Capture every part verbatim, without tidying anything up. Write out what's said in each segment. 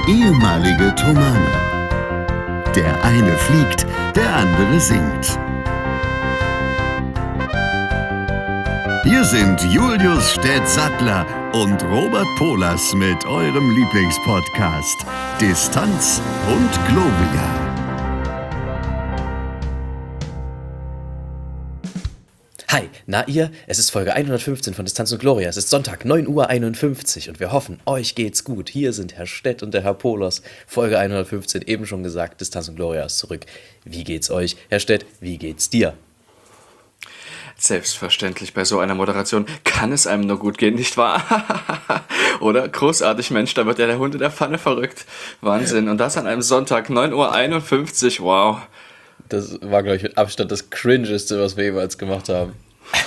ehemalige Tomane. Der eine fliegt, der andere singt. Hier sind Julius Städtsattler und Robert Polas mit eurem Lieblingspodcast Distanz und Gloria. Hi, na ihr? Es ist Folge hundertfünfzehn von Distanz und Gloria. Es ist Sonntag, neun Uhr einundfünfzig und wir hoffen, euch geht's gut. Hier sind Herr Stett und der Herr Polos. Folge hundertfünfzehn, eben schon gesagt, Distanz und Gloria ist zurück. Wie geht's euch? Herr Stett, wie geht's dir? Selbstverständlich, bei so einer Moderation kann es einem nur gut gehen, nicht wahr? Oder? Großartig, Mensch, da wird ja der Hund in der Pfanne verrückt. Wahnsinn. Und das an einem Sonntag, neun Uhr einundfünfzig, wow. Das war, glaube ich, mit Abstand das Cringeste, was wir jemals gemacht haben.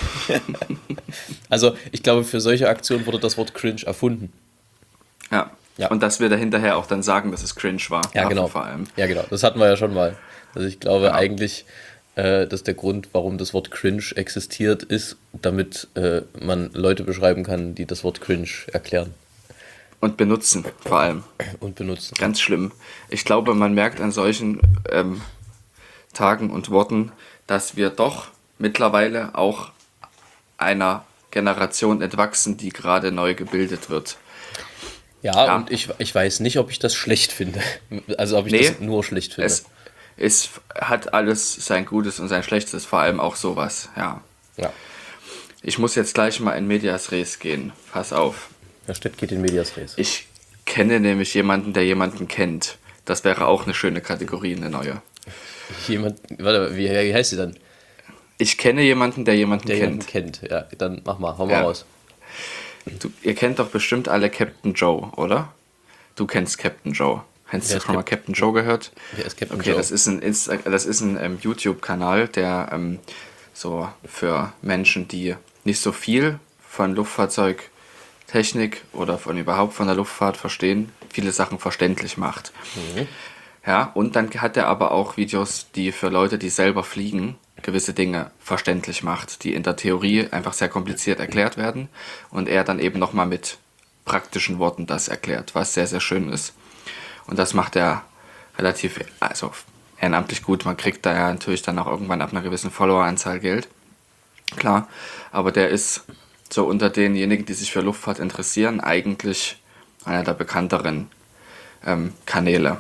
Also, ich glaube, für solche Aktionen wurde das Wort cringe erfunden. Ja. ja, und dass wir da hinterher auch dann sagen, dass es cringe war. Ja, genau. Vor allem. Ja, genau. Das hatten wir ja schon mal. Also, ich glaube ja. eigentlich, äh, dass der Grund, warum das Wort cringe existiert, ist, damit äh, man Leute beschreiben kann, die das Wort cringe erklären. Und benutzen, vor allem. Und benutzen. Ganz schlimm. Ich glaube, man merkt an solchen ähm, Tagen und Worten, dass wir doch mittlerweile auch einer Generation entwachsen, die gerade neu gebildet wird. Ja, ja. und ich, ich weiß nicht, ob ich das schlecht finde. Also ob ich nee, das nur schlecht finde. Es, es hat alles sein Gutes und sein Schlechtes, vor allem auch sowas, ja. ja. Ich muss jetzt gleich mal in Medias Res gehen. Pass auf. Herr Stett geht in Medias Res. Ich kenne nämlich jemanden, der jemanden kennt. Das wäre auch eine schöne Kategorie, eine neue. Jemand, warte, wie, wie heißt sie dann? Ich kenne jemanden, der jemanden der kennt. Jemanden kennt, ja. Dann mach mal, hau mal ja. raus. Du, ihr kennt doch bestimmt alle Captain Joe, oder? Du kennst Captain Joe. Hast du schon mal Captain Joe gehört? Wer ist Captain okay, Joe? das ist ein, Insta- das ist ein ähm, YouTube-Kanal, der ähm, so für Menschen, die nicht so viel von Luftfahrzeugtechnik oder von überhaupt von der Luftfahrt verstehen, viele Sachen verständlich macht. Mhm. Ja, und dann hat er aber auch Videos, die für Leute, die selber fliegen, gewisse Dinge verständlich macht, die in der Theorie einfach sehr kompliziert erklärt werden und er dann eben nochmal mit praktischen Worten das erklärt, was sehr, sehr schön ist. Und das macht er relativ, also ehrenamtlich gut. Man kriegt da ja natürlich dann auch irgendwann ab einer gewissen Followeranzahl Geld. Klar, aber der ist so unter denjenigen, die sich für Luftfahrt interessieren, eigentlich einer der bekannteren ähm, Kanäle.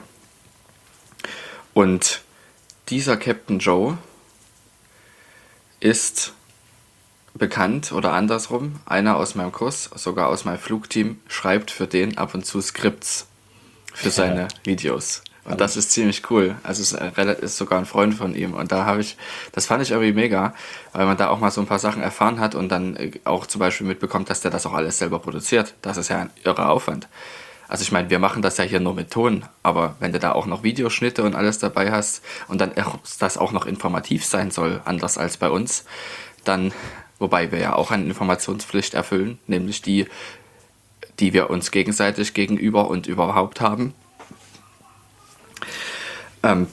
Und dieser Captain Joe ist bekannt oder andersrum, einer aus meinem Kurs, sogar aus meinem Flugteam, schreibt für den ab und zu Skripts für seine ja. Videos. Und das ist ziemlich cool. Also es ist, ist sogar ein Freund von ihm. Und da habe ich, das fand ich irgendwie mega, weil man da auch mal so ein paar Sachen erfahren hat und dann auch zum Beispiel mitbekommt, dass der das auch alles selber produziert. Das ist ja ein irrer Aufwand. Also ich meine, wir machen das ja hier nur mit Ton, aber wenn du da auch noch Videoschnitte und alles dabei hast und dann das auch noch informativ sein soll, anders als bei uns, dann, wobei wir ja auch eine Informationspflicht erfüllen, nämlich die, die wir uns gegenseitig gegenüber und überhaupt haben. Ähm,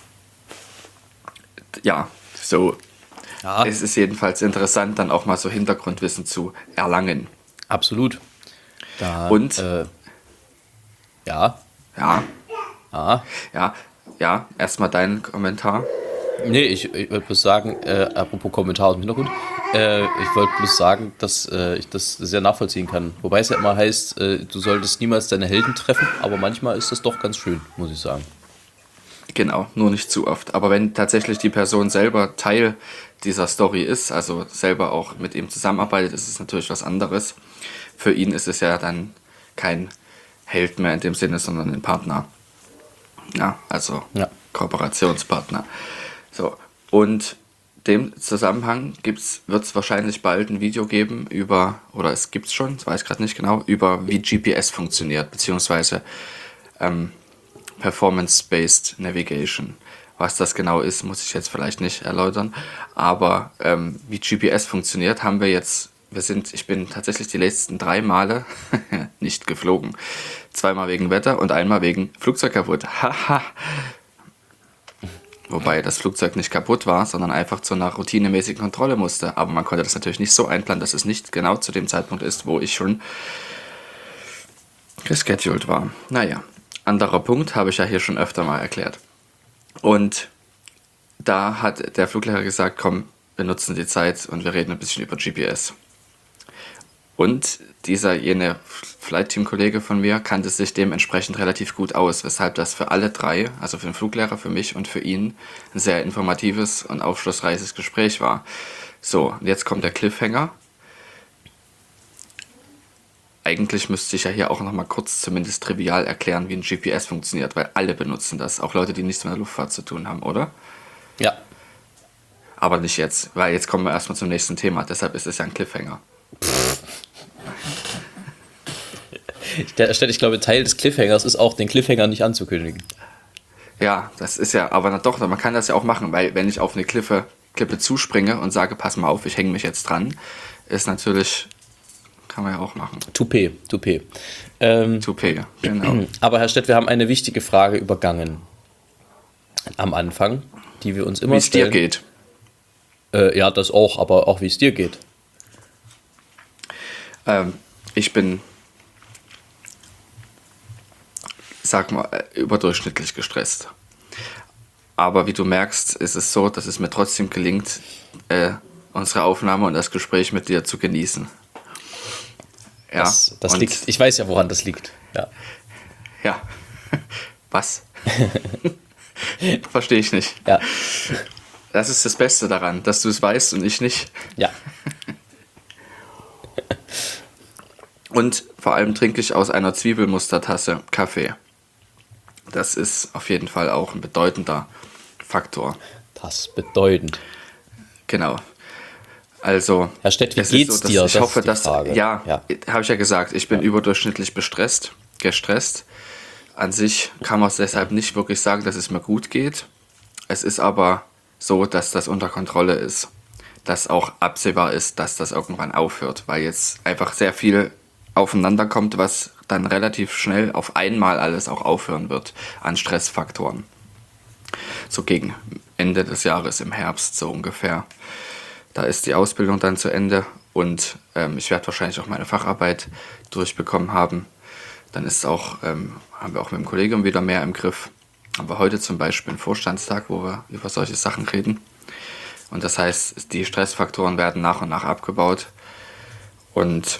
ja, so. Ja. Es ist jedenfalls interessant, dann auch mal so Hintergrundwissen zu erlangen. Absolut. Da, und äh, ja. Ja. Ja. Ja, ja. Erstmal dein Kommentar. Nee, ich, ich würde bloß sagen, äh, apropos Kommentar aus dem Hintergrund, äh, ich wollte bloß sagen, dass äh, ich das sehr nachvollziehen kann. Wobei es ja immer heißt, äh, du solltest niemals deine Helden treffen, aber manchmal ist das doch ganz schön, muss ich sagen. Genau, nur nicht zu oft. Aber wenn tatsächlich die Person selber Teil dieser Story ist, also selber auch mit ihm zusammenarbeitet, ist es natürlich was anderes. Für ihn ist es ja dann kein Held mehr in dem Sinne, sondern ein Partner. Ja, also ja. Kooperationspartner. So, und dem Zusammenhang wird es wahrscheinlich bald ein Video geben über, oder es gibt es schon, das weiß ich gerade nicht genau, über wie G P S funktioniert, beziehungsweise ähm, Performance-Based Navigation. Was das genau ist, muss ich jetzt vielleicht nicht erläutern, aber ähm, wie G P S funktioniert, haben wir jetzt, wir sind, ich bin tatsächlich die letzten drei Male nicht geflogen. Zweimal wegen Wetter und einmal wegen Flugzeug kaputt. Haha. Wobei das Flugzeug nicht kaputt war, sondern einfach zu einer routinemäßigen Kontrolle musste. Aber man konnte das natürlich nicht so einplanen, dass es nicht genau zu dem Zeitpunkt ist, wo ich schon gescheduled war. Naja, Anderer Punkt, habe ich ja hier schon öfter mal erklärt. Und da hat der Fluglehrer gesagt, komm, wir nutzen die Zeit und wir reden ein bisschen über G P S. Und dieser jene Flight-Team-Kollege von mir kannte sich dementsprechend relativ gut aus, weshalb das für alle drei, also für den Fluglehrer, für mich und für ihn, ein sehr informatives und aufschlussreiches Gespräch war. So, und jetzt kommt der Cliffhanger. Eigentlich müsste ich ja hier auch nochmal kurz zumindest trivial erklären, wie ein G P S funktioniert, weil alle benutzen das, auch Leute, die nichts mit der Luftfahrt zu tun haben, oder? Ja. Aber nicht jetzt, weil jetzt kommen wir erstmal zum nächsten Thema, deshalb ist es ja ein Cliffhanger. Ich glaube, Teil des Cliffhangers ist auch, den Cliffhanger nicht anzukündigen. Ja, das ist ja, aber na doch, man kann das ja auch machen, weil wenn ich auf eine Klippe, Klippe zuspringe und sage, pass mal auf, ich hänge mich jetzt dran, ist natürlich, kann man ja auch machen. Toupet, Toupet. Ähm, Toupet, genau. Aber Herr Stett, wir haben eine wichtige Frage übergangen am Anfang, die wir uns immer Wie es dir stellen. geht. Äh, ja, das auch, aber auch wie es dir geht. Ähm, ich bin, sag mal, überdurchschnittlich gestresst. Aber wie du merkst, ist es so, dass es mir trotzdem gelingt, äh, unsere Aufnahme und das Gespräch mit dir zu genießen. Ja, Das, das und, liegt, ich weiß ja, woran das liegt. Ja. Ja. Was? Verstehe ich nicht. Ja. Das ist das Beste daran, dass du es weißt und ich nicht. Ja. Und vor allem trinke ich aus einer Zwiebelmustertasse Kaffee. Das ist auf jeden Fall auch ein bedeutender Faktor. Das bedeutend. Genau. Also, Herr Stett, wie es ist geht's so, dass dir? Ich Das hoffe, ist die dass. Frage. Ja, Ja. habe ich ja gesagt, ich bin überdurchschnittlich bestresst, gestresst. An sich kann man es deshalb nicht wirklich sagen, dass es mir gut geht. Es ist aber so, dass das unter Kontrolle ist. Dass auch absehbar ist, dass das irgendwann aufhört, weil jetzt einfach sehr viel aufeinander kommt, was dann relativ schnell auf einmal alles auch aufhören wird an Stressfaktoren. So gegen Ende des Jahres im Herbst so ungefähr. Da ist die Ausbildung dann zu Ende und ähm, ich werde wahrscheinlich auch meine Facharbeit durchbekommen haben. Dann ist auch, ähm, haben wir auch mit dem Kollegium wieder mehr im Griff. Haben wir heute zum Beispiel einen Vorstandstag, wo wir über solche Sachen reden. Und das heißt, die Stressfaktoren werden nach und nach abgebaut. Und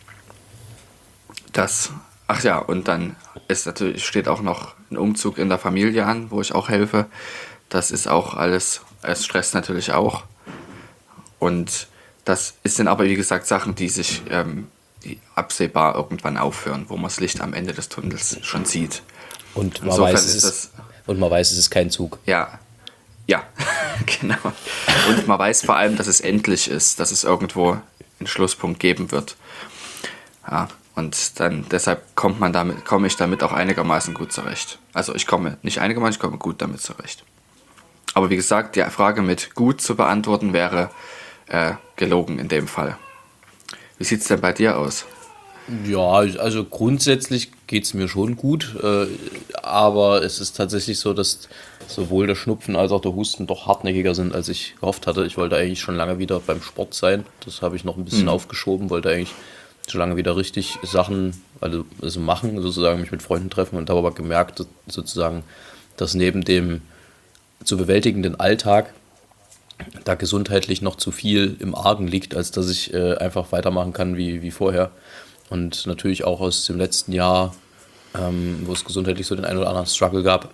das, ach ja, und dann ist natürlich, steht auch noch ein Umzug in der Familie an, wo ich auch helfe. Das ist auch alles, es stresst natürlich auch. Und das sind aber, wie gesagt, Sachen, die sich ähm, die absehbar irgendwann aufhören, wo man das Licht am Ende des Tunnels schon sieht. Und man, Insofern weiß, es ist ist, und man weiß, es ist kein Zug. Ja, ja, genau. Und man weiß vor allem, dass es endlich ist, dass es irgendwo einen Schlusspunkt geben wird. Ja, und dann deshalb kommt man damit, komme ich damit auch einigermaßen gut zurecht. Also ich komme nicht einigermaßen, ich komme gut damit zurecht. Aber wie gesagt, die Frage mit gut zu beantworten wäre äh, gelogen in dem Fall. Wie sieht es denn bei dir aus? Ja, also grundsätzlich geht es mir schon gut, äh, aber es ist tatsächlich so, dass sowohl der Schnupfen als auch der Husten doch hartnäckiger sind, als ich gehofft hatte. Ich wollte eigentlich schon lange wieder beim Sport sein, das habe ich noch ein bisschen Mhm. aufgeschoben, wollte eigentlich schon lange wieder richtig Sachen also, also machen, sozusagen mich mit Freunden treffen und habe aber gemerkt, dass, sozusagen, dass neben dem zu bewältigenden Alltag da gesundheitlich noch zu viel im Argen liegt, als dass ich äh, einfach weitermachen kann wie, wie vorher. Und natürlich auch aus dem letzten Jahr, ähm, wo es gesundheitlich so den einen oder anderen Struggle gab,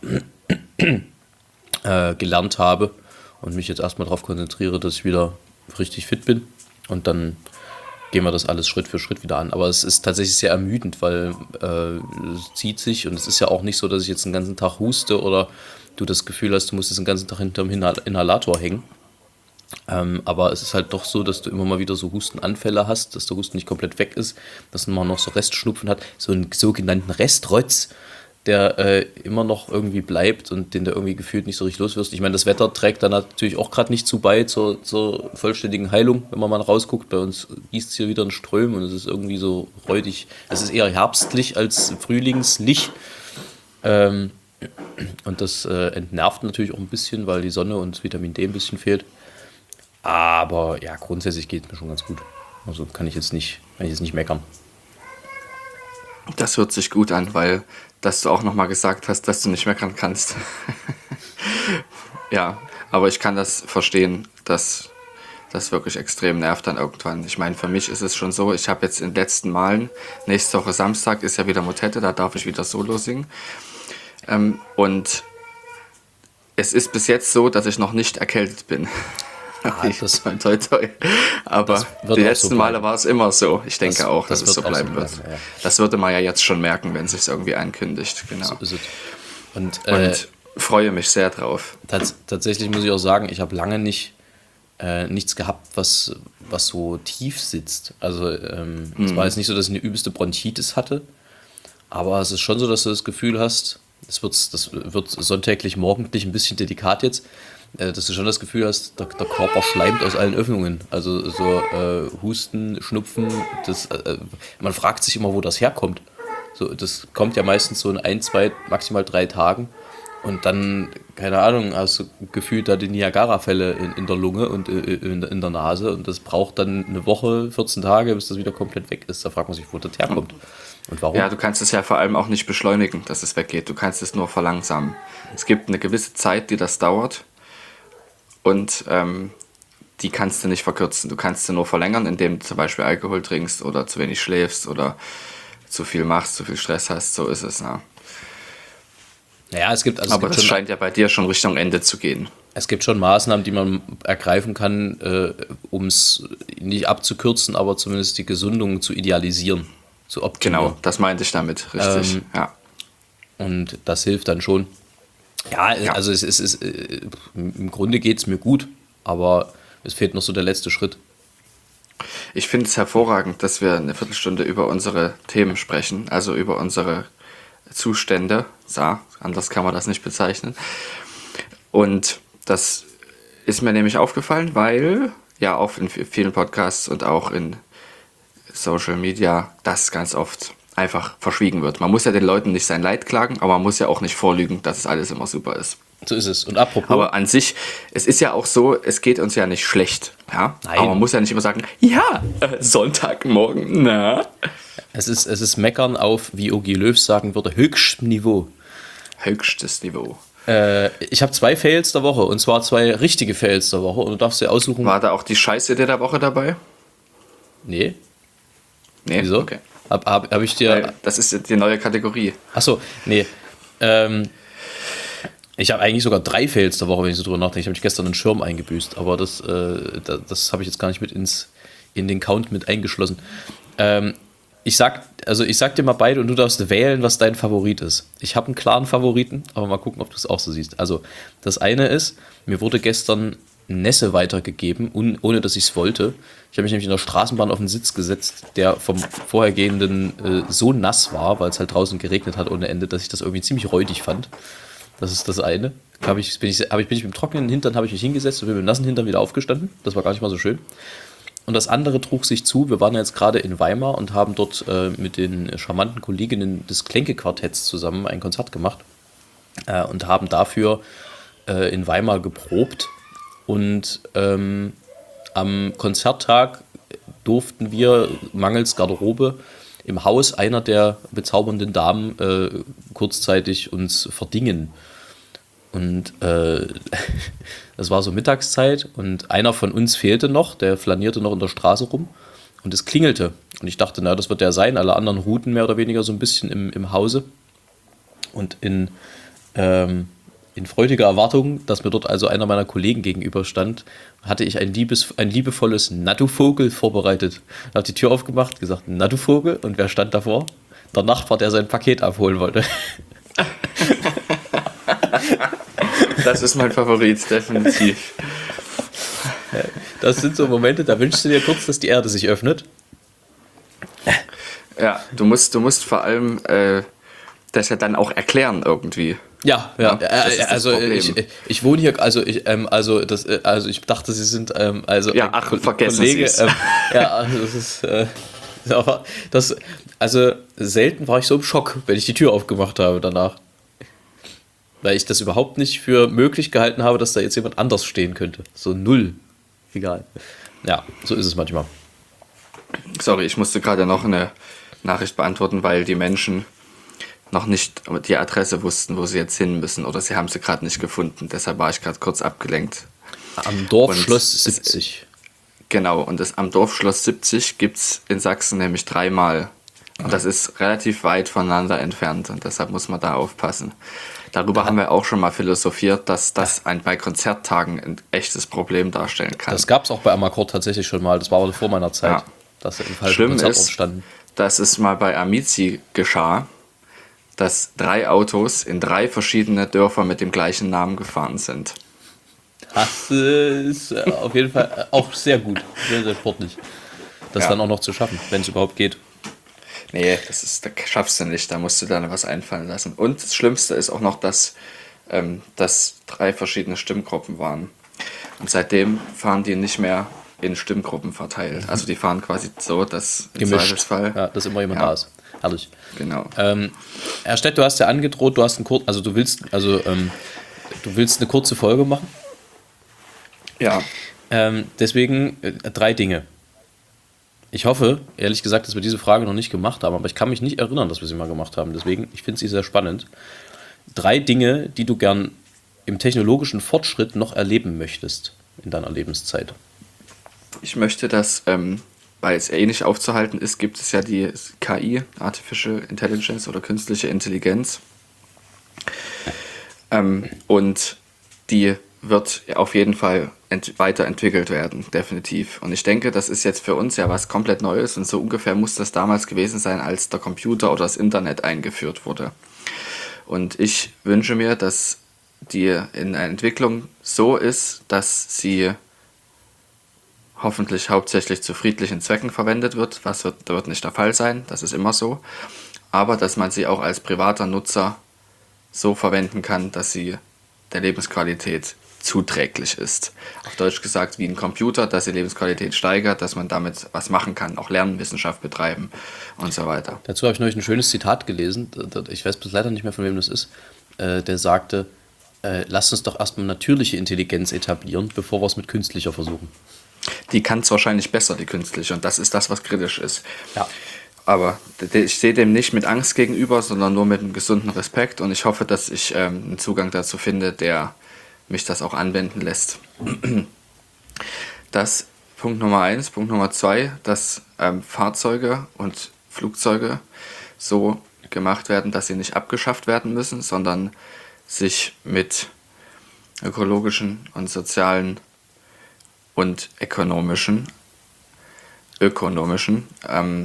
äh, gelernt habe und mich jetzt erstmal darauf konzentriere, dass ich wieder richtig fit bin. Und dann gehen wir das alles Schritt für Schritt wieder an. Aber es ist tatsächlich sehr ermüdend, weil äh, es zieht sich und es ist ja auch nicht so, dass ich jetzt den ganzen Tag huste oder du das Gefühl hast, du musst jetzt den ganzen Tag hinterm Inhalator hängen. Ähm, aber es ist halt doch so, dass du immer mal wieder so Hustenanfälle hast, dass der Husten nicht komplett weg ist, dass man noch so Restschnupfen hat, so einen sogenannten Restrotz, der äh, immer noch irgendwie bleibt und den du irgendwie gefühlt nicht so richtig los wirst. Ich meine, das Wetter trägt da natürlich auch gerade nicht zu bei zur, zur vollständigen Heilung, wenn man mal rausguckt. Bei uns gießt es hier wieder in Strömen und es ist irgendwie so räudig. Es ist eher herbstlich als frühlingslich. Ähm, und das äh, entnervt natürlich auch ein bisschen, weil die Sonne und das Vitamin D ein bisschen fehlt. Aber ja, grundsätzlich geht es mir schon ganz gut. Also kann ich jetzt nicht, kann ich jetzt nicht meckern. Das hört sich gut an, weil dass du auch nochmal gesagt hast, dass du nicht meckern kannst. Ja, aber ich kann das verstehen, dass das wirklich extrem nervt dann irgendwann. Ich meine, für mich ist es schon so, ich habe jetzt in den letzten Malen, nächste Woche Samstag ist ja wieder Motette, da darf ich wieder Solo singen. Ähm, und es ist bis jetzt so, dass ich noch nicht erkältet bin. Ah, das, toi, toi, toi. Aber das wird die auch letzten so Male bleiben. war es immer so. Ich denke Das- auch, das dass es so wird auch so bleiben wird. bleiben, ja. Das würde man ja jetzt schon merken, wenn es sich irgendwie ankündigt. Genau. so ist es. Und, äh, Und freue mich sehr drauf. tats tatsächlich muss ich auch sagen, ich habe lange nicht äh, nichts gehabt, was, was so tief sitzt. Also ähm, es war jetzt nicht so, dass ich eine übelste Bronchitis hatte, aber es ist schon so, dass du das Gefühl hast, das wird, das wird sonntäglich, morgendlich ein bisschen delikat jetzt, äh, dass du schon das Gefühl hast, der, der Körper schleimt aus allen Öffnungen. Also so äh, Husten, Schnupfen, das, äh, man fragt sich immer, wo das herkommt. So, das kommt ja meistens so in ein, zwei, maximal drei Tagen. Und dann, keine Ahnung, hast du gefühlt da die Niagara-Fälle in, in der Lunge und äh, in, in der Nase. Und das braucht dann eine Woche, vierzehn Tage, bis das wieder komplett weg ist. Da fragt man sich, wo das herkommt. Und warum? Ja, du kannst es ja vor allem auch nicht beschleunigen, dass es weggeht. Du kannst es nur verlangsamen. Es gibt eine gewisse Zeit, die das dauert. Und ähm, die kannst du nicht verkürzen. Du kannst sie nur verlängern, indem du zum Beispiel Alkohol trinkst oder zu wenig schläfst oder zu viel machst, zu viel Stress hast. So ist es, ne? Naja, es gibt, also es Aber gibt das schon, scheint ja bei dir schon Richtung Ende zu gehen. es gibt schon Maßnahmen, die man ergreifen kann, äh, um es nicht abzukürzen, aber zumindest die Gesundung zu idealisieren, zu optimieren. Genau, das meinte ich damit, richtig. Ähm, ja. Und das hilft dann schon. Ja, Ja. also es ist, es ist äh, im Grunde geht es mir gut, aber es fehlt noch so der letzte Schritt. Ich finde es hervorragend, dass wir eine Viertelstunde über unsere Themen sprechen, also über unsere Zustände. So, anders kann man das nicht bezeichnen. Und das ist mir nämlich aufgefallen, weil ja auch in vielen Podcasts und auch in Social Media das ganz oft einfach verschwiegen wird. Man muss ja den Leuten nicht sein Leid klagen, aber man muss ja auch nicht vorlügen, dass es alles immer super ist. So ist es. Und apropos, Aber an sich, es ist ja auch so, es geht uns ja nicht schlecht. Ja? Nein. Aber man muss ja nicht immer sagen, ja, äh, Sonntagmorgen, na. es ist, es ist Meckern auf, wie Ogi Löw sagen würde, höchstem Niveau. Höchstes Niveau. Äh, ich habe zwei Fails der Woche, und zwar zwei richtige Fails der Woche, und du darfst dir aussuchen. War da auch die Scheiße der Woche dabei? Nee, Nee, wieso? okay. Hab, hab, hab ich dir. Weil das ist die neue Kategorie. Achso, nee. Ähm, ich habe eigentlich sogar drei Fails der Woche, wenn ich so drüber nachdenke. Ich habe mich gestern einen Schirm eingebüßt, aber das, äh, das, das habe ich jetzt gar nicht mit ins, in den Count mit eingeschlossen. Ähm, ich sag, also ich sag dir mal beide und du darfst wählen, was dein Favorit ist. Ich habe einen klaren Favoriten, aber mal gucken, ob du es auch so siehst. Also das eine ist, mir wurde gestern Nässe weitergegeben, un, ohne dass ich es wollte. Ich habe mich nämlich in der Straßenbahn auf den Sitz gesetzt, der vom vorhergehenden äh, so nass war, weil es halt draußen geregnet hat ohne Ende, dass ich das irgendwie ziemlich räudig fand. Das ist das eine. Hab ich, bin, ich, hab ich, bin ich mit dem trockenen Hintern habe ich mich hingesetzt und bin mit dem nassen Hintern wieder aufgestanden. Das war gar nicht mal so schön. Und das andere trug sich zu. Wir waren jetzt gerade in Weimar und haben dort äh, mit den charmanten Kolleginnen des Klänke-Quartetts zusammen ein Konzert gemacht äh, und haben dafür äh, in Weimar geprobt. Und ähm, am Konzerttag durften wir mangels Garderobe im Haus einer der bezaubernden Damen äh, kurzzeitig uns verdingen. Und äh, das war so Mittagszeit und einer von uns fehlte noch, der flanierte noch in der Straße rum und es klingelte. Und ich dachte, na, das wird der sein. Alle anderen ruhten mehr oder weniger so ein bisschen im, im Hause. Und in, ähm, in freudiger Erwartung, dass mir dort also einer meiner Kollegen gegenüberstand, hatte ich ein, liebes, ein liebevolles Na du Vogel vorbereitet. Ich habe die Tür aufgemacht, gesagt, Na du Vogel, und wer stand davor? Der Nachbar, der sein Paket abholen wollte. Das ist mein Favorit, definitiv. Das sind so Momente, da wünschst du dir kurz, dass die Erde sich öffnet. Ja, du musst, du musst vor allem äh, das ja dann auch erklären irgendwie. Ja, ja, Ja, das ist äh, das also Problem. ich, ich wohne hier, also ich, ähm, also das, äh, also ich dachte, Sie sind, ähm, also Ja, ein ach, Ko- vergessen Kollege, Sie's. ähm, ja, also das ist, äh, aber das, also selten war ich so im Schock, wenn ich die Tür aufgemacht habe danach. Weil ich das überhaupt nicht für möglich gehalten habe, dass da jetzt jemand anders stehen könnte. So null. Egal. Ja, so ist es manchmal. Sorry, ich musste gerade noch eine Nachricht beantworten, weil die Menschen noch nicht die Adresse wussten, wo sie jetzt hin müssen, oder sie haben sie gerade nicht gefunden. Deshalb war ich gerade kurz abgelenkt. Am Dorfschloss siebzig. Genau, und das, am Dorfschloss siebzig gibt es in Sachsen nämlich dreimal. Und das ist relativ weit voneinander entfernt und deshalb muss man da aufpassen. Darüber ja. haben wir auch schon mal philosophiert, dass das ein, bei Konzerttagen ein echtes Problem darstellen kann. Das gab es auch bei Amakord tatsächlich schon mal, das war aber vor meiner Zeit, ja. dass sie im falschen Schlimm Konzertort ist, standen. dass es mal bei Amici geschah, dass drei Autos in drei verschiedene Dörfer mit dem gleichen Namen gefahren sind. Das ist auf jeden Fall auch sehr gut, sehr, sehr sportlich. Das ja. dann auch noch zu schaffen, wenn es überhaupt geht. Nee, das ist, das schaffst du nicht, da musst du dann was einfallen lassen. Und das Schlimmste ist auch noch, dass ähm, das drei verschiedene Stimmgruppen waren. Und seitdem fahren die nicht mehr in Stimmgruppen verteilt. Also die fahren quasi so, dass im Zweifelsfall... Ja, dass immer jemand ja. da ist. Herrlich. Genau. Ähm, Herr Stett, du hast ja angedroht, du hast einen Kur- also du willst, also ähm, du willst eine kurze Folge machen. Ja. Ähm, deswegen äh, drei Dinge. Ich hoffe, ehrlich gesagt, dass wir diese Frage noch nicht gemacht haben, aber ich kann mich nicht erinnern, dass wir sie mal gemacht haben. Deswegen, ich finde sie sehr spannend. Drei Dinge, die du gern im technologischen Fortschritt noch erleben möchtest in deiner Lebenszeit. Ich möchte, dass, ähm, weil es eh nicht aufzuhalten ist, gibt es ja die K I, Artificial Intelligence oder künstliche Intelligenz. Ähm, und die wird auf jeden Fall ent- weiterentwickelt werden, definitiv. Und ich denke, das ist jetzt für uns ja was komplett Neues und so ungefähr muss das damals gewesen sein, als der Computer oder das Internet eingeführt wurde. Und ich wünsche mir, dass die in der Entwicklung so ist, dass sie hoffentlich hauptsächlich zu friedlichen Zwecken verwendet wird, was wird, wird nicht der Fall sein, das ist immer so, aber dass man sie auch als privater Nutzer so verwenden kann, dass sie der Lebensqualität zuträglich ist. Auf Deutsch gesagt wie ein Computer, dass die Lebensqualität steigert, dass man damit was machen kann, auch Lernwissenschaft betreiben und so weiter. Dazu habe ich neulich ein schönes Zitat gelesen, ich weiß bis leider nicht mehr, von wem das ist, der sagte, lasst uns doch erstmal natürliche Intelligenz etablieren, bevor wir es mit künstlicher versuchen. Die kann es wahrscheinlich besser, die künstliche, und das ist das, was kritisch ist. Ja. Aber ich sehe dem nicht mit Angst gegenüber, sondern nur mit einem gesunden Respekt und ich hoffe, dass ich ähm, einen Zugang dazu finde, der mich das auch anwenden lässt. Das Punkt Nummer eins. Punkt Nummer zwei, dass ähm, Fahrzeuge und Flugzeuge so gemacht werden, dass sie nicht abgeschafft werden müssen, sondern sich mit ökologischen und sozialen und ökonomischen, ökonomischen ähm,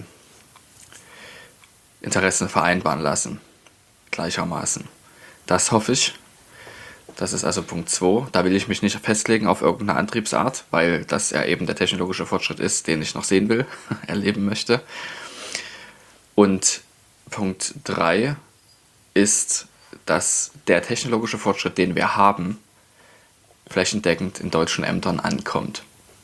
Interessen vereinbaren lassen, gleichermaßen. Das hoffe ich. Das ist also Punkt zwei. Da will ich mich nicht festlegen auf irgendeine Antriebsart, weil das ja eben der technologische Fortschritt ist, den ich noch sehen will, erleben möchte. Und Punkt drei ist, dass der technologische Fortschritt, den wir haben, flächendeckend in deutschen Ämtern ankommt.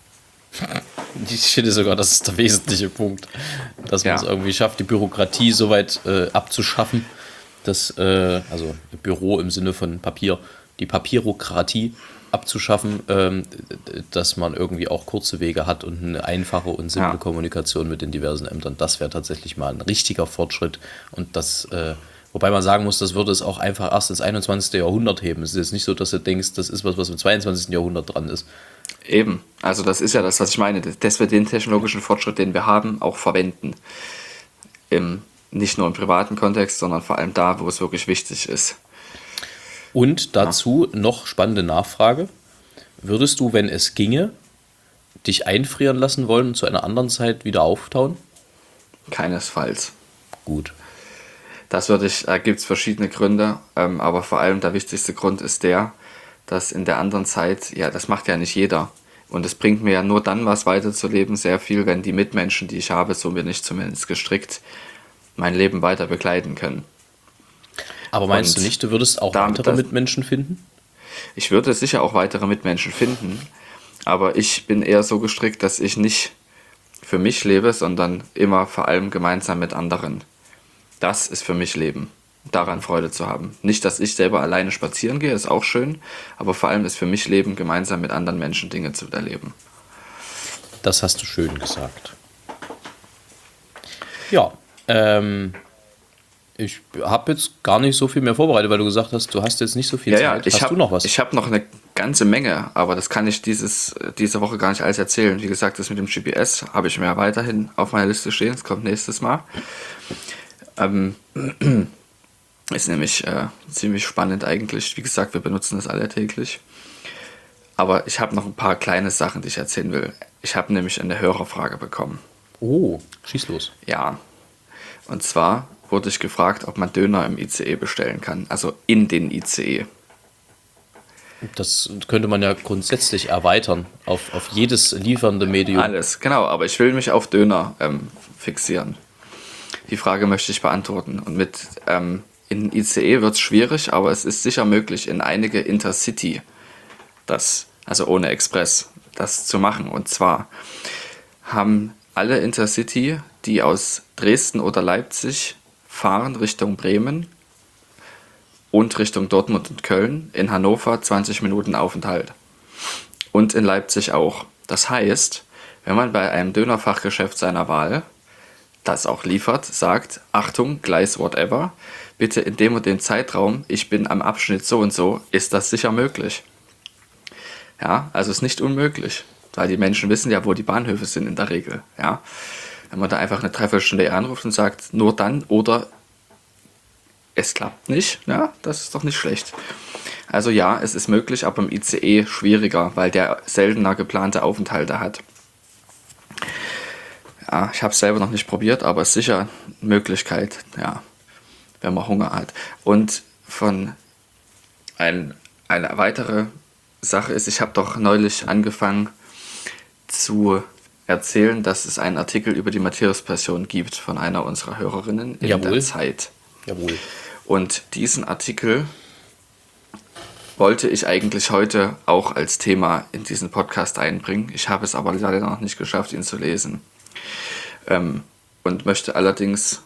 Ich finde sogar, das ist der wesentliche Punkt, dass man Ja. es irgendwie schafft, die Bürokratie so weit äh, abzuschaffen, dass, äh, also Büro im Sinne von Papier, die Papierokratie abzuschaffen, ähm, dass man irgendwie auch kurze Wege hat und eine einfache und simple Ja. Kommunikation mit den diversen Ämtern. Das wäre tatsächlich mal ein richtiger Fortschritt und das, äh, wobei man sagen muss, das würde es auch einfach erst ins einundzwanzigste. Jahrhundert heben. Es ist jetzt nicht so, dass du denkst, das ist was, was im zweiundzwanzigsten. Jahrhundert dran ist. Eben, also das ist ja das, was ich meine, dass wir den technologischen Fortschritt, den wir haben, auch verwenden. Im, nicht nur im privaten Kontext, sondern vor allem da, wo es wirklich wichtig ist. Und dazu noch spannende Nachfrage. Würdest du, wenn es ginge, dich einfrieren lassen wollen und zu einer anderen Zeit wieder auftauen? Keinesfalls. Gut. Das würde ich, da gibt es verschiedene Gründe, ähm, aber vor allem der wichtigste Grund ist der, dass in der anderen Zeit, ja, das macht ja nicht jeder. Und es bringt mir ja nur dann was weiterzuleben, sehr viel, wenn die Mitmenschen, die ich habe, so bin ich zumindest gestrickt, mein Leben weiter begleiten können. Aber meinst Und du nicht, du würdest auch damit weitere das- Mitmenschen finden? Ich würde sicher auch weitere Mitmenschen finden, aber ich bin eher so gestrickt, dass ich nicht für mich lebe, sondern immer vor allem gemeinsam mit anderen. Das ist für mich Leben, daran Freude zu haben. Nicht, dass ich selber alleine spazieren gehe, ist auch schön, aber vor allem ist für mich Leben, gemeinsam mit anderen Menschen Dinge zu erleben. Das hast du schön gesagt. Ja, Ähm, ich habe jetzt gar nicht so viel mehr vorbereitet, weil du gesagt hast, du hast jetzt nicht so viel Ja, Zeit. ja, ich hast hab, du noch was? Ich habe noch eine ganze Menge, aber das kann ich dieses, diese Woche gar nicht alles erzählen. Wie gesagt, das mit dem G P S habe ich mir weiterhin auf meiner Liste stehen. Das kommt nächstes Mal. Ähm, ist nämlich äh, ziemlich spannend eigentlich. Wie gesagt, wir benutzen das alle täglich. Aber ich habe noch ein paar kleine Sachen, die ich erzählen will. Ich habe nämlich eine Hörerfrage bekommen. Oh, schieß los. Ja. Und zwar wurde ich gefragt, ob man Döner im I C E bestellen kann. Also in den I C E. Das könnte man ja grundsätzlich erweitern auf, auf jedes liefernde Medium. Alles, genau. Aber ich will mich auf Döner ähm, fixieren. Die Frage möchte ich beantworten. Und mit ähm, in I C E wird es schwierig, aber es ist sicher möglich, in einige Intercity, das, also ohne Express, das zu machen. Und zwar haben alle Intercity, die aus Dresden oder Leipzig fahren Richtung Bremen und Richtung Dortmund und Köln, in Hannover zwanzig Minuten Aufenthalt. Und in Leipzig auch. Das heißt, wenn man bei einem Dönerfachgeschäft seiner Wahl, das auch liefert, sagt, Achtung, Gleis whatever, bitte in dem und dem Zeitraum, ich bin am Abschnitt so und so, ist das sicher möglich. Ja, also ist nicht unmöglich, weil die Menschen wissen ja, wo die Bahnhöfe sind in der Regel. Ja, wenn man da einfach eine Dreiviertelstunde eher anruft und sagt, nur dann oder es klappt nicht, ja, das ist doch nicht schlecht. Also ja, es ist möglich, aber im I C E schwieriger, weil der seltener geplante Aufenthalte hat. Ja, ich habe es selber noch nicht probiert, aber es ist sicher eine Möglichkeit, ja, wenn man Hunger hat. Und von ein, eine weitere Sache ist, ich habe doch neulich angefangen zu erzählen, dass es einen Artikel über die Matthäus-Passion gibt von einer unserer Hörerinnen in Jawohl. der Zeit. Jawohl. Und diesen Artikel wollte ich eigentlich heute auch als Thema in diesen Podcast einbringen. Ich habe es aber leider noch nicht geschafft, ihn zu lesen. Ähm, und möchte allerdings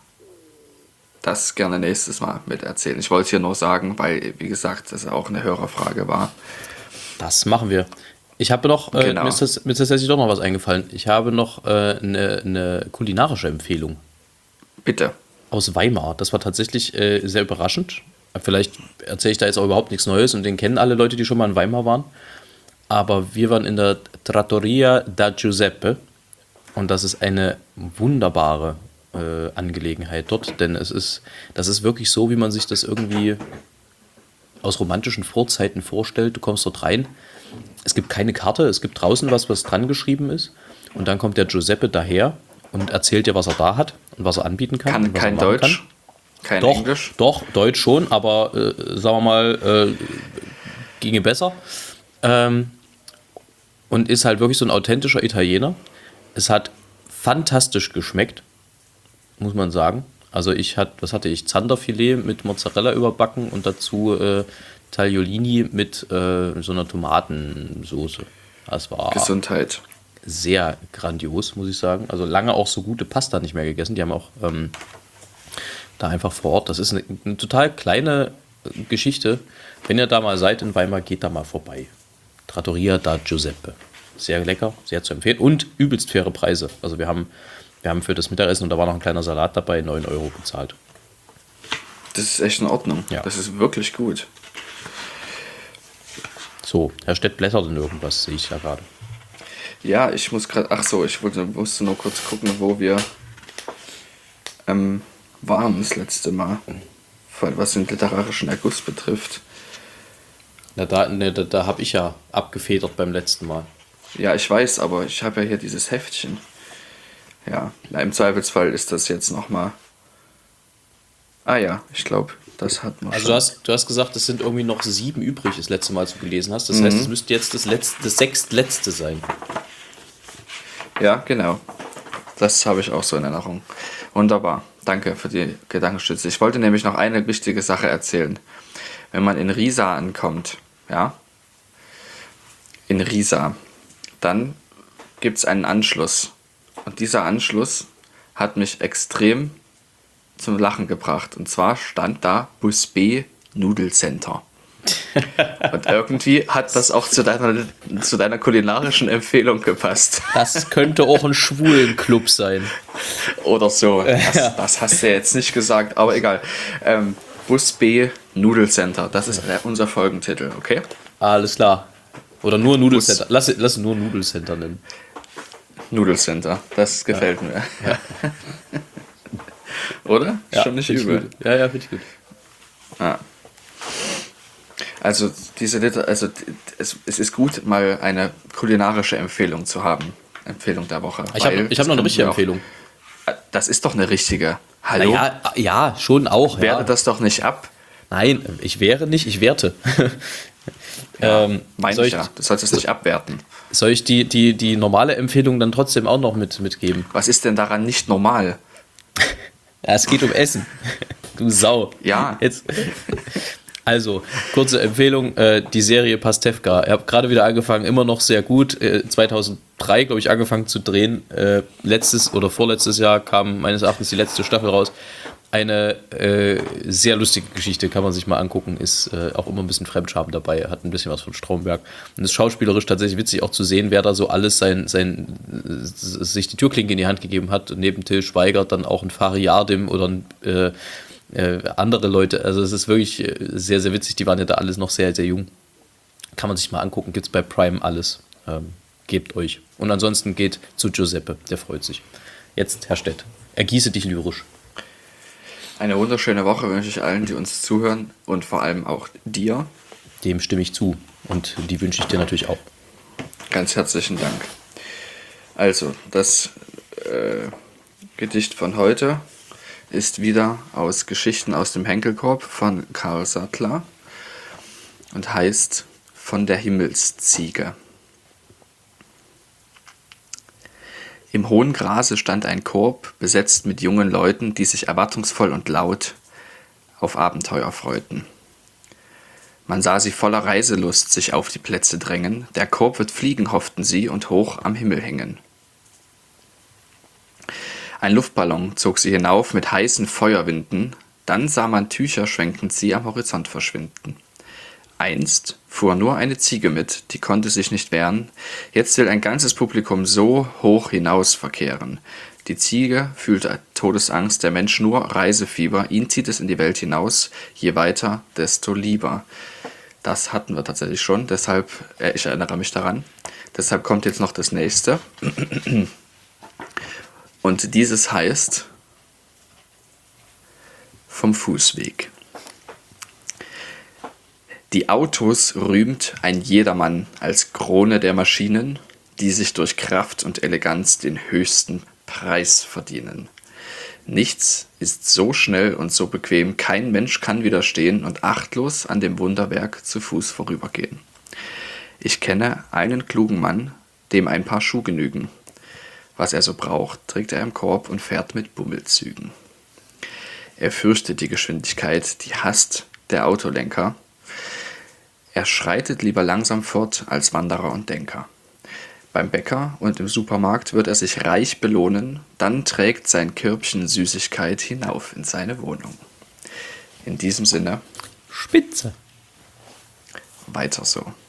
das gerne nächstes Mal mit erzählen. Ich wollte hier nur sagen, weil, wie gesagt, das auch eine Hörerfrage war. Das machen wir. Ich habe noch, äh, Genau. mir, ist das, mir ist tatsächlich doch noch was eingefallen. Ich habe noch äh, eine, eine kulinarische Empfehlung Bitte. aus Weimar. Das war tatsächlich äh, sehr überraschend. Vielleicht erzähle ich da jetzt auch überhaupt nichts Neues und den kennen alle Leute, die schon mal in Weimar waren. Aber wir waren in der Trattoria da Giuseppe und das ist eine wunderbare äh, Angelegenheit dort, denn es ist, das ist wirklich so, wie man sich das irgendwie aus romantischen Vorzeiten vorstellt. Du kommst dort rein, es gibt keine Karte, es gibt draußen was, was dran geschrieben ist und dann kommt der Giuseppe daher und erzählt dir, was er da hat und was er anbieten kann. Kann und was kein er machen Deutsch, kann. kein Doch, Englisch. doch, Deutsch schon, aber äh, sagen wir mal, äh, ginge besser. Ähm, und ist halt wirklich so ein authentischer Italiener. Es hat fantastisch geschmeckt, muss man sagen. Also ich hatte, was hatte ich? Zanderfilet mit Mozzarella überbacken und dazu äh, Tagliolini mit äh, so einer Tomatensoße. Das war Gesundheit. sehr grandios, muss ich sagen. Also lange auch so gute Pasta nicht mehr gegessen. Die haben auch ähm, da einfach vor Ort. Das ist eine, eine total kleine Geschichte. Wenn ihr da mal seid in Weimar, geht da mal vorbei. Trattoria da Giuseppe. Sehr lecker, sehr zu empfehlen. Und übelst faire Preise. Also wir haben, wir haben für das Mittagessen, und da war noch ein kleiner Salat dabei, neun Euro bezahlt. Das ist echt in Ordnung. Ja. Das ist wirklich gut. So, Herr Stett blättert in irgendwas, sehe ich ja gerade. Ja, ich muss gerade, ach so, ich wollte, musste nur kurz gucken, wo wir ähm, waren das letzte Mal. Vor allem was den literarischen Erguss betrifft. Na, da ne, da, da habe ich ja abgefedert beim letzten Mal. Ja, ich weiß, aber ich habe ja hier dieses Heftchen. Ja, na, im Zweifelsfall ist das jetzt nochmal. Ah ja, ich glaube, das hat man Also schon. du hast, du hast gesagt, es sind irgendwie noch sieben übrig, das letzte Mal, als du gelesen hast. Das Mhm. heißt, es müsste jetzt das, letzte, das sechstletzte sein. Ja, genau. Das habe ich auch so in Erinnerung. Wunderbar. Danke für die Gedankenstütze. Ich wollte nämlich noch eine wichtige Sache erzählen. Wenn man in Riesa ankommt, ja, in Riesa, dann gibt es einen Anschluss. Und dieser Anschluss hat mich extrem zum Lachen gebracht. Und zwar stand da Bus B Nudelcenter. Und irgendwie hat das auch zu deiner, zu deiner kulinarischen Empfehlung gepasst. Das könnte auch ein Schwulenclub sein. Oder so. Das, das hast du jetzt nicht gesagt, aber egal. Ähm, Bus B Nudelcenter, das ist unser Folgentitel, okay? Alles klar. Oder nur Nudelcenter. Lass, lass nur Nudelcenter nennen. Nudelcenter, das gefällt ja. mir. Ja. Oder? Ja, schon nicht übel. Ja, ja, finde ich gut. Ah. Also diese Liter, also es, es ist gut, mal eine kulinarische Empfehlung zu haben. Empfehlung der Woche. Ich habe hab noch eine richtige Empfehlung. Auch, das ist doch eine richtige. Hallo? Ja, ja, schon auch. Werte ja. das doch nicht ab. Nein, ich wäre nicht, ich werte. Ja, ähm, meine ich ja, du solltest es nicht abwerten. Soll ich die, die, die normale Empfehlung dann trotzdem auch noch mit, mitgeben? Was ist denn daran nicht normal? Ja, es geht um Essen. Du Sau. Ja. Jetzt. Also, kurze Empfehlung, äh, die Serie Pastewka. Ich habe gerade wieder angefangen, immer noch sehr gut. Äh, zweitausenddrei, glaube ich, angefangen zu drehen. Äh, letztes oder vorletztes Jahr kam meines Erachtens die letzte Staffel raus. Eine äh, sehr lustige Geschichte, kann man sich mal angucken. Ist äh, auch immer ein bisschen Fremdscham dabei, hat ein bisschen was von Stromberg. Und ist schauspielerisch tatsächlich witzig auch zu sehen, wer da so alles sein, sein, sich die Türklinke in die Hand gegeben hat. Neben Till Schweiger dann auch ein Fahri Yardim oder ein äh, Äh, andere Leute, also es ist wirklich äh, sehr, sehr witzig, die waren ja da alles noch sehr, sehr jung. Kann man sich mal angucken, gibt es bei Prime alles. Ähm, gebt euch. Und ansonsten geht zu Giuseppe, der freut sich. Jetzt, Herr Stett, ergieße dich lyrisch. Eine wunderschöne Woche wünsche ich allen, die uns zuhören und vor allem auch dir. Dem stimme ich zu und die wünsche ich dir natürlich auch. Ganz herzlichen Dank. Also, das äh, Gedicht von heute ist wieder aus Geschichten aus dem Henkelkorb von Karl Sattler und heißt Von der Himmelsziege. Im hohen Grase stand ein Korb, besetzt mit jungen Leuten, die sich erwartungsvoll und laut auf Abenteuer freuten. Man sah sie voller Reiselust sich auf die Plätze drängen, der Korb wird fliegen, hofften sie, und hoch am Himmel hängen. Ein Luftballon zog sie hinauf mit heißen Feuerwinden, dann sah man Tücher schwenkend sie am Horizont verschwinden. Einst fuhr nur eine Ziege mit, die konnte sich nicht wehren, jetzt will ein ganzes Publikum so hoch hinaus verkehren. Die Ziege fühlte Todesangst, der Mensch nur Reisefieber, ihn zieht es in die Welt hinaus, je weiter, desto lieber. Das hatten wir tatsächlich schon, deshalb, äh, ich erinnere mich daran, deshalb kommt jetzt noch das nächste. Und dieses heißt Vom Fußweg. Die Autos rühmt ein jedermann als Krone der Maschinen, die sich durch Kraft und Eleganz den höchsten Preis verdienen. Nichts ist so schnell und so bequem, kein Mensch kann widerstehen und achtlos an dem Wunderwerk zu Fuß vorübergehen. Ich kenne einen klugen Mann, dem ein paar Schuh genügen. Was er so braucht, trägt er im Korb und fährt mit Bummelzügen. Er fürchtet die Geschwindigkeit, die hasst der Autolenker. Er schreitet lieber langsam fort als Wanderer und Denker. Beim Bäcker und im Supermarkt wird er sich reich belohnen, dann trägt sein Körbchen Süßigkeit hinauf in seine Wohnung. In diesem Sinne, Spitze. weiter so.